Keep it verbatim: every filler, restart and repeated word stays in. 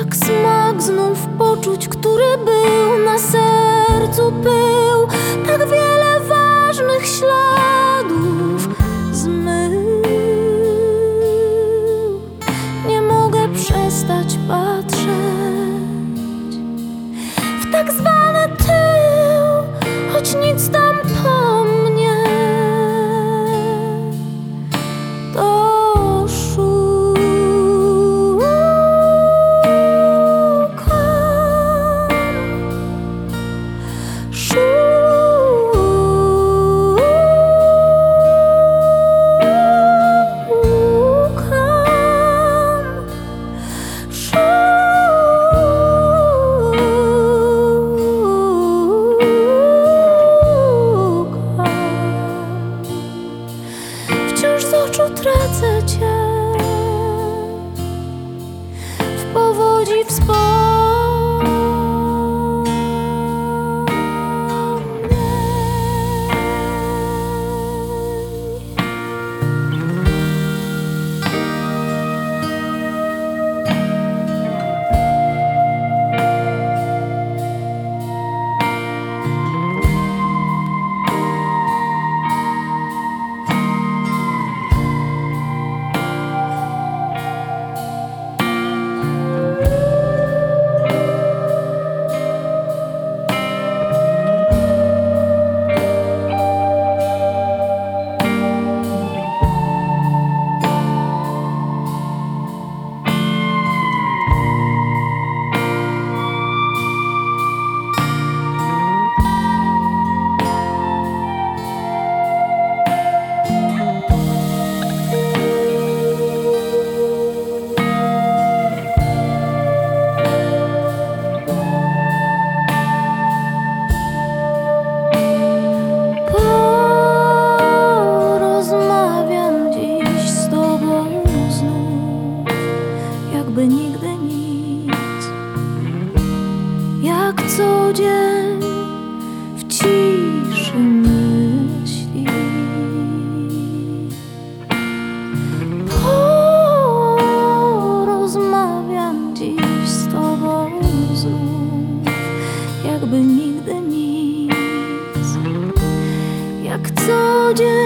jak smak znów poczuć, który był na sercu pył. Tak wiele ważnych śladów zmył. Nie mogę przestać patrzeć w tak zwany tył, choć nic tam po mnie to szukam, wciąż z oczu tracę cię w powodzi wspomnień. Porozmawiam dziś z tobą znów, jakby nigdy nic, jak co dzień w ciszy myśli. Porozmawiam dziś z tobą znów, jakby nigdy nic, jak co dzień